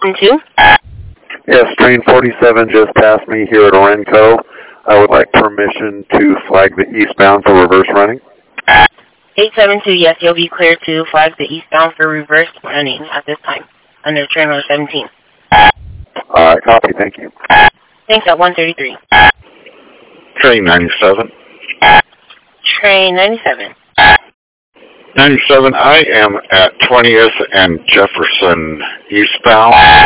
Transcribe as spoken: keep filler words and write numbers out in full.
two? Yes, train forty-seven just passed me here at Orenco. I would like permission to flag the eastbound for reverse running. eight seven two, yes, you'll be cleared to flag the eastbound for reverse running at this time, under train number seventeen. All right, copy, thank you. Thanks, at one thirty-three. Train ninety-seven. Train ninety-seven. ninety-seven, I am at twentieth and Jefferson eastbound.